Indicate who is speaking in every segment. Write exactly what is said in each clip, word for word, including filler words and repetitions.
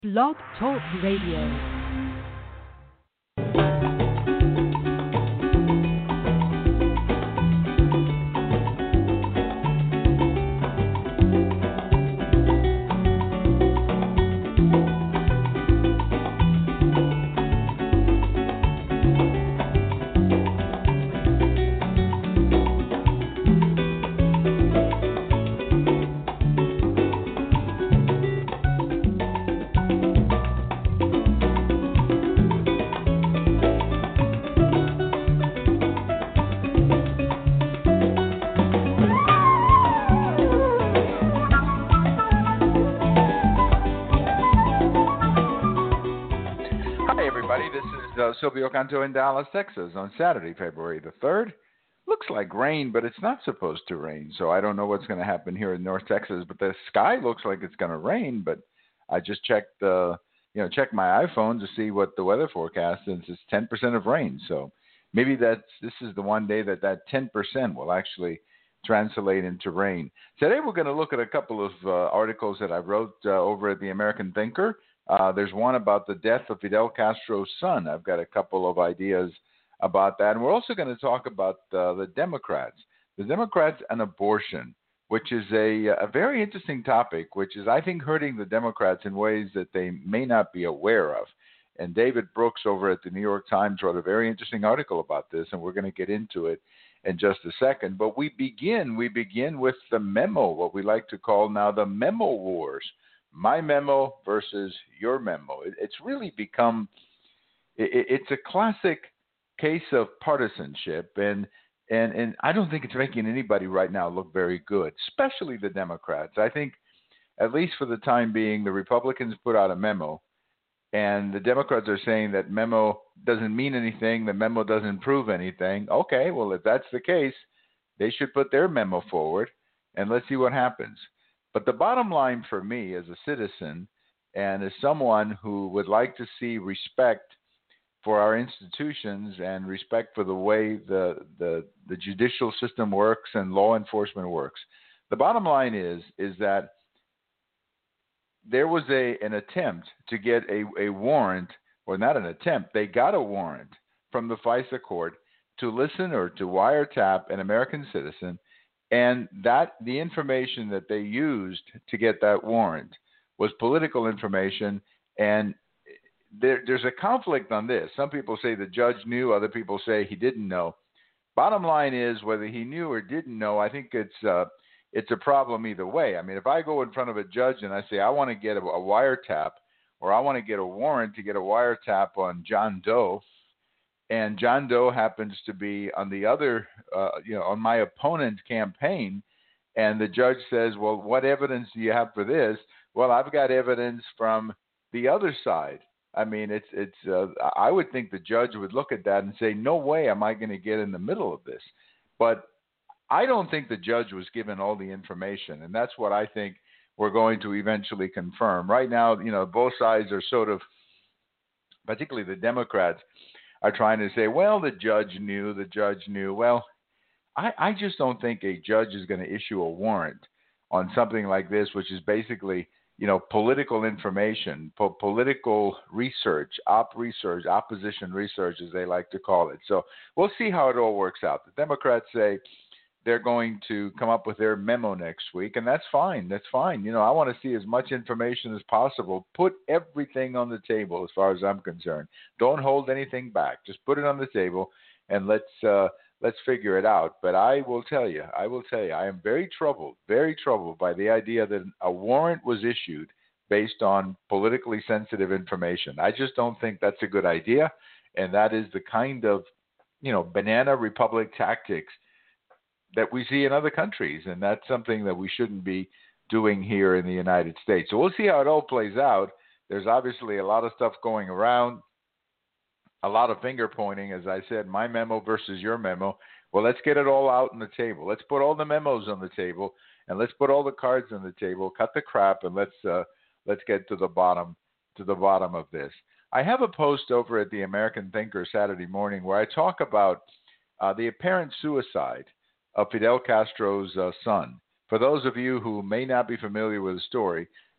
Speaker 1: Blog Talk Radio.
Speaker 2: Silvio Canto in Dallas, Texas on Saturday, February the third. Looks like rain, but it's not supposed to rain. So I don't know what's going to happen here in North Texas, but the sky looks like it's going to rain. But I just checked, uh, you know, checked my iPhone to see what the weather forecast is. It's ten percent of rain. So maybe that's, this is the one day that that ten percent will actually translate into rain. Today we're going to look at a couple of uh, articles that I wrote uh, over at the American Thinker. Uh, there's one about the death of Fidel Castro's son. I've got a couple of ideas about that. And we're also going to talk about uh, the Democrats. The Democrats and abortion, which is a, a very interesting topic, which is, I think, hurting the Democrats in ways that they may not be aware of. And David Brooks over at the New York Times wrote a very interesting article about this, and we're going to get into it in just a second. But we begin, we begin with the memo, what we like to call now the memo wars. My memo versus your memo. It, it's really become, it, it's a classic case of partisanship, and, and, and I don't think it's making anybody right now look very good, especially the Democrats. I think, at least for the time being, the Republicans put out a memo, and the Democrats are saying that memo doesn't mean anything, the memo doesn't prove anything. Okay, well, if that's the case, they should put their memo forward, and let's see what happens. But the bottom line for me as a citizen and as someone who would like to see respect for our institutions and respect for the way the, the, the judicial system works and law enforcement works, the bottom line is, is that there was a, an attempt to get a, a warrant, or not an attempt, they got a warrant from the FISA court to listen or to wiretap an American citizen. And that the information that they used to get that warrant was political information. And there, there's a conflict on this. Some people say the judge knew. Other people say he didn't know. Bottom line is, whether he knew or didn't know, I think it's uh, it's a problem either way. I mean, if I go in front of a judge and I say I want to get a, a wiretap, or I want to get a warrant to get a wiretap on John Doe, and John Doe happens to be on the other, uh, you know, on my opponent's campaign, and the judge says, well, what evidence do you have for this? Well, I've got evidence from the other side. I mean, it's, it's. Uh, I would think the judge would look at that and say, no way am I going to get in the middle of this. But I don't think the judge was given all the information, and that's what I think we're going to eventually confirm. Right now, you know, both sides are sort of, particularly the Democrats, are trying to say, well, the judge knew, the judge knew. Well, I, I just don't think a judge is going to issue a warrant on something like this, which is basically, you know, political information, po- political research, op research, opposition research, as they like to call it. So we'll see how it all works out. The Democrats say they're going to come up with their memo next week, and that's fine. That's fine. You know, I want to see as much information as possible. Put everything on the table as far as I'm concerned. Don't hold anything back. Just put it on the table, and let's uh, let's figure it out. But I will tell you, I will tell you, I am very troubled, very troubled by the idea that a warrant was issued based on politically sensitive information. I just don't think that's a good idea, and that is the kind of, you know, banana republic tactics that we see in other countries, and that's something that we shouldn't be doing here in the United States. So we'll see how it all plays out. There's obviously a lot of stuff going around, a lot of finger pointing, as I said, my memo versus your memo. Well, let's get it all out on the table. Let's put all the memos on the table, and let's put all the cards on the table, cut the crap, and let's uh, let's get to the bottom to the bottom of this. I have a post over at the American Thinker Saturday morning where I talk about uh, the apparent suicide of Fidel Castro's uh, son. For those of you who may not be familiar with the story,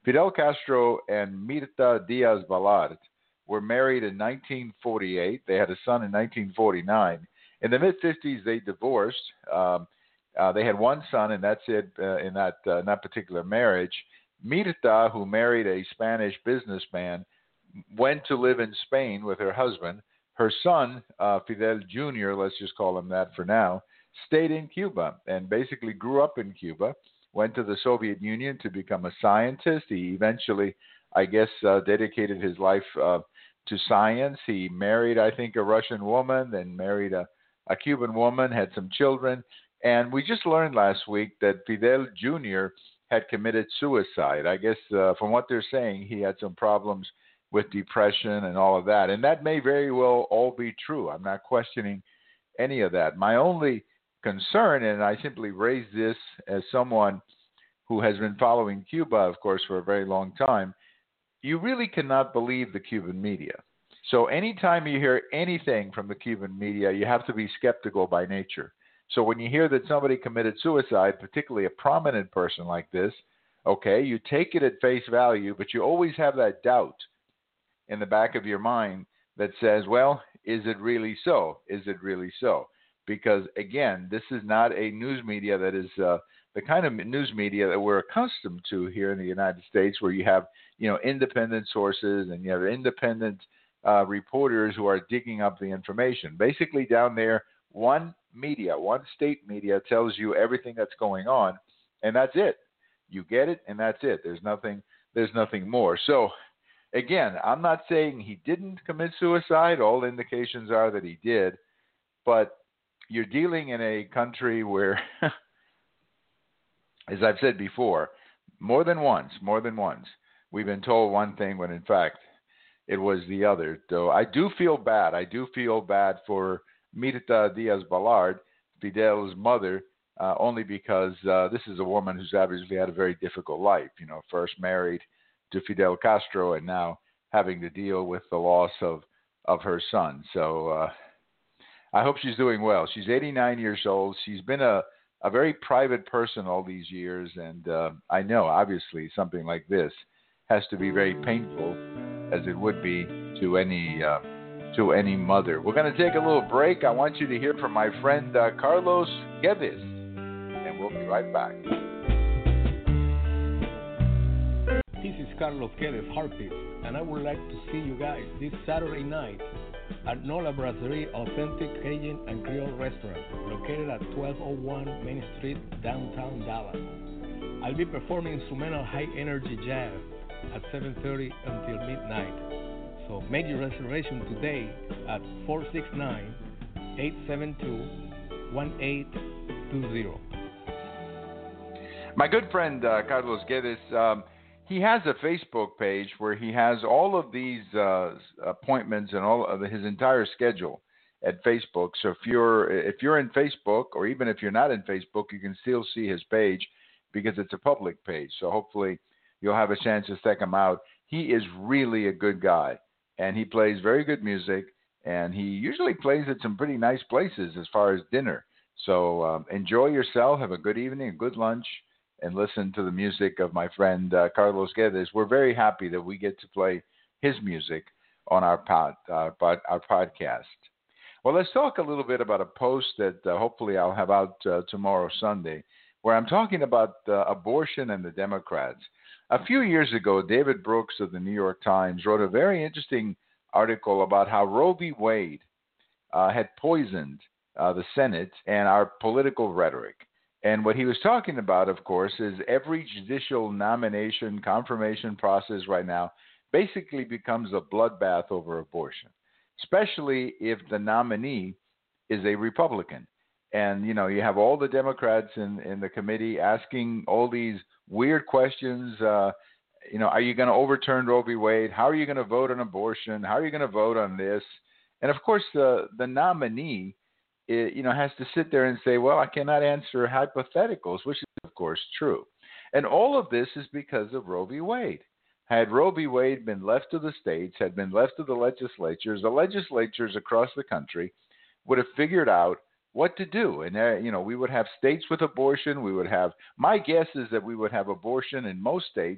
Speaker 2: Fidel Castro and Mirta Diaz-Balart were married in nineteen forty-eight. They had a son in nineteen forty-nine. In the mid-fifties, they divorced. Um, uh, they had one son, and that's it uh, in that uh, in that particular marriage. Mirta, who married a Spanish businessman, went to live in Spain with her husband. Her son, uh, Fidel Junior, let's just call him that for now, stayed in Cuba and basically grew up in Cuba, went to the Soviet Union to become a scientist. He eventually, I guess, uh, dedicated his life uh, to science. He married, I think, a Russian woman, then married a, a Cuban woman, had some children. And we just learned last week that Fidel Junior had committed suicide. I guess uh, from what they're saying, he had some problems with depression and all of that. And that may very well all be true. I'm not questioning any of that. My only concern, and I simply raise this as someone who has been following Cuba, of course, for a very long time, you really cannot believe the Cuban media. So anytime you hear anything from the Cuban media, you have to be skeptical by nature. So when you hear that somebody committed suicide, particularly a prominent person like this, okay, you take it at face value, but you always have that doubt in the back of your mind that says, well, is it really so? Is it really so? Because, again, this is not a news media that is uh, the kind of news media that we're accustomed to here in the United States, where you have, you know, independent sources and you have independent uh, reporters who are digging up the information. Basically, down there, one media, one state media tells you everything that's going on, and that's it. You get it, and that's it. There's nothing. There's nothing more. So, again, I'm not saying he didn't commit suicide. All indications are that he did, but you're dealing in a country where, as I've said before, more than once, more than once, we've been told one thing when in fact it was the other. So I do feel bad. I do feel bad for Mirta Diaz-Balart, Fidel's mother, uh, only because uh, this is a woman who's obviously had a very difficult life. You know, first married to Fidel Castro and now having to deal with the loss of, of her son. So, uh, I hope she's doing well. She's eighty-nine years old. She's been a, a very private person all these years, and uh, I know, obviously, something like this has to be very painful, as it would be to any uh, to any mother. We're going to take a little break. I want you to hear from my friend uh, Carlos Guedes, and we'll be right back.
Speaker 3: This is Carlos Guedes, Harpist, and I would like to see you guys this Saturday night at Nola Brasserie Authentic Cajun and Creole Restaurant, located at twelve oh one Main Street, downtown Dallas. I'll be performing instrumental high-energy jazz at seven thirty until midnight. So make your reservation today at four six nine, eight seven two, one eight two zero.
Speaker 2: My good friend uh, Carlos Guedes, um, he has a Facebook page where he has all of these uh, appointments and all of his entire schedule at Facebook. So if you're if you're in Facebook, or even if you're not in Facebook, you can still see his page because it's a public page. So hopefully you'll have a chance to check him out. He is really a good guy, and he plays very good music, and he usually plays at some pretty nice places as far as dinner. So um, enjoy yourself, have a good evening, a good lunch, and listen to the music of my friend uh, Carlos Guedes. We're very happy that we get to play his music on our pod, uh, pod, our podcast. Well, let's talk a little bit about a post that uh, hopefully I'll have out uh, tomorrow, Sunday, where I'm talking about uh, abortion and the Democrats. A few years ago, David Brooks of the New York Times wrote a very interesting article about how Roe v. Wade uh, had poisoned uh, the Senate and our political rhetoric. And what he was talking about, of course, is every judicial nomination confirmation process right now basically becomes a bloodbath over abortion, especially if the nominee is a Republican. And, you know, you have all the Democrats in, in the committee asking all these weird questions. Uh, you know, are you going to overturn Roe v. Wade? How are you going to vote on abortion? How are you going to vote on this? And, of course, the, the nominee It, you know, has to sit there and say, well, I cannot answer hypotheticals, which is, of course, true. And all of this is because of Roe v. Wade. Had Roe v. Wade been left to the states, had been left to the legislatures, the legislatures across the country would have figured out what to do. And, uh, you know, we would have states with abortion. We would have, my guess is that we would have abortion in most states,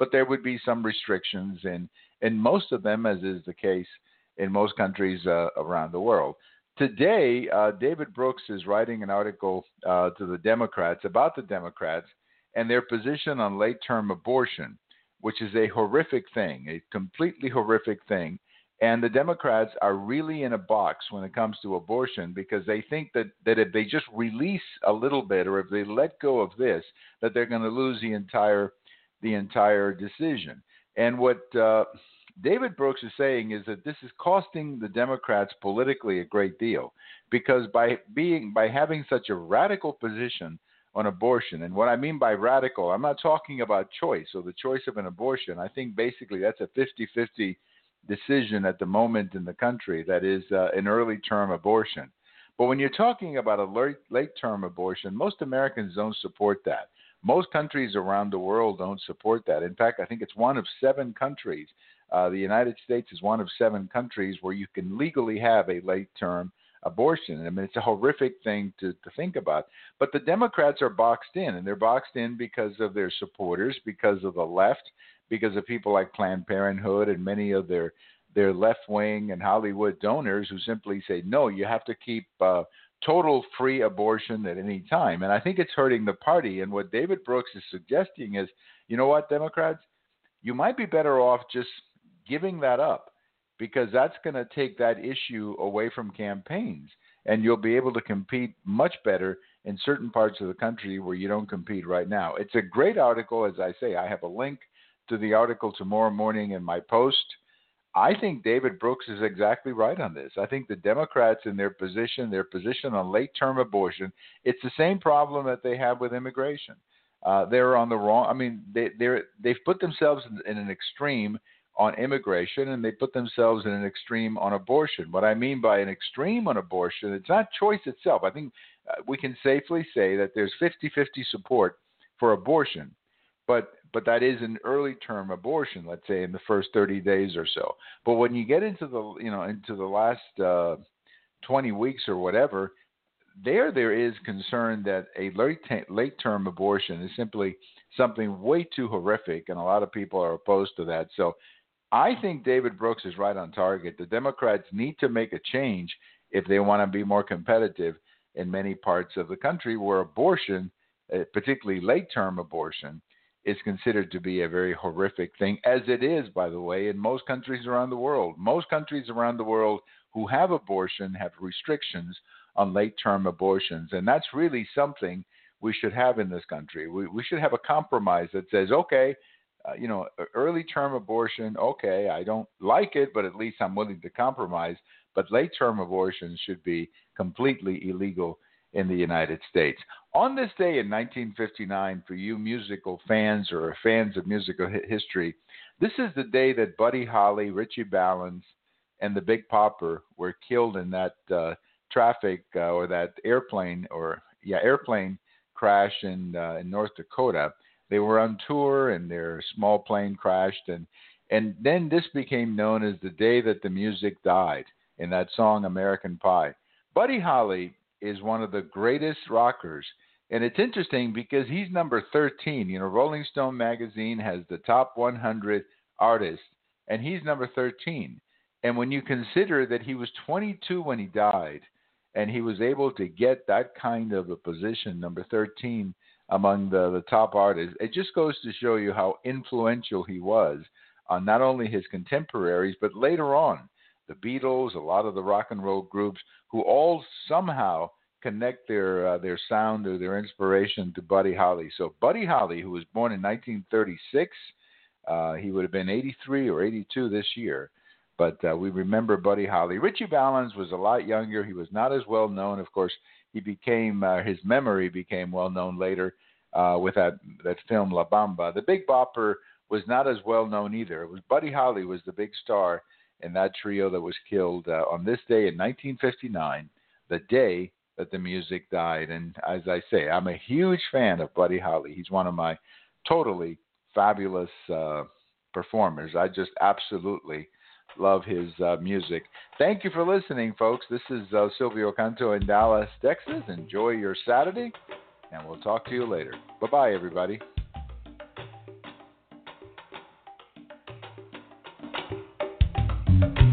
Speaker 2: but there would be some restrictions in, in most of them, as is the case in most countries uh, around the world. Today, uh, David Brooks is writing an article uh, to the Democrats about the Democrats and their position on late-term abortion, which is a horrific thing, a completely horrific thing. And the Democrats are really in a box when it comes to abortion because they think that, that if they just release a little bit or if they let go of this, that they're going to lose the entire the entire decision. And what uh, David Brooks is saying is that this is costing the Democrats politically a great deal because by being by having such a radical position on abortion, and what I mean by radical, I'm not talking about choice or the choice of an abortion. I think basically that's a fifty-fifty decision at the moment in the country, that is uh, an early term abortion. But when you're talking about a late, late term abortion, most Americans don't support that. Most countries around the world don't support that. In fact, I think it's one of seven countries. Uh, the United States is one of seven countries where you can legally have a late term abortion. I mean, it's a horrific thing to, to think about. But the Democrats are boxed in, and they're boxed in because of their supporters, because of the left, because of people like Planned Parenthood and many of their their left-wing and Hollywood donors who simply say, no, you have to keep uh, total free abortion at any time. And I think it's hurting the party. And what David Brooks is suggesting is, you know what, Democrats, you might be better off just giving that up because that's going to take that issue away from campaigns. And you'll be able to compete much better in certain parts of the country where you don't compete right now. It's a great article. As I say, I have a link to the article tomorrow morning in my post. I think David Brooks is exactly right on this. I think the Democrats in their position, their position on late-term abortion, it's the same problem that they have with immigration. Uh, they're on the wrong. I mean, they, they're they've put themselves in, in an extreme on immigration, and they put themselves in an extreme on abortion. What I mean by an extreme on abortion, it's not choice itself. I think uh, we can safely say that there's fifty-fifty support for abortion, but but that is an early term abortion, let's say in the first thirty days or so. But when you get into the, you know, into the last uh, twenty weeks or whatever, there there is concern that a late, late term abortion is simply something way too horrific, and a lot of people are opposed to that. So I think David Brooks is right on target. The Democrats need to make a change if they want to be more competitive in many parts of the country where abortion, uh, particularly late term abortion, is considered to be a very horrific thing, as it is, by the way, in most countries around the world. Most countries around the world who have abortion have restrictions on late-term abortions, and that's really something we should have in this country. We, we should have a compromise that says, okay, uh, you know, early-term abortion, okay, I don't like it, but at least I'm willing to compromise, but late-term abortion should be completely illegal in the United States. On this day in nineteen fifty-nine, for you musical fans or fans of musical history, this is the day that Buddy Holly, Ritchie Valens, and the Big Popper were killed in that uh, traffic uh, or that airplane or yeah airplane crash in uh, in North Dakota. They were on tour and their small plane crashed, and and then this became known as the day that the music died in that song American Pie. Buddy Holly is one of the greatest rockers. And it's interesting because he's number thirteen. You know, Rolling Stone magazine has the top one hundred artists, and he's number thirteen. And when you consider that he was twenty-two when he died, and he was able to get that kind of a position, number thirteen, among the, the top artists, it just goes to show you how influential he was on not only his contemporaries, but later on, the Beatles, a lot of the rock and roll groups, who all somehow connect their uh, their sound or their inspiration to Buddy Holly. So Buddy Holly, who was born in nineteen thirty-six, uh, he would have been eighty-three or eighty-two this year. But uh, we remember Buddy Holly. Ritchie Valens was a lot younger. He was not as well known. Of course, he became uh, his memory became well known later uh, with that that film La Bamba. The Big Bopper was not as well known either. It was Buddy Holly was the big star in that trio that was killed uh, on this day in nineteen fifty-nine, the day that the music died. And as I say, I'm a huge fan of Buddy Holly. He's one of my totally fabulous uh, performers. I just absolutely love his uh, music. Thank you for listening, folks. This is uh, Silvio Canto in Dallas, Texas. Enjoy your Saturday, and we'll talk to you later. Bye-bye, everybody.
Speaker 4: Thank you.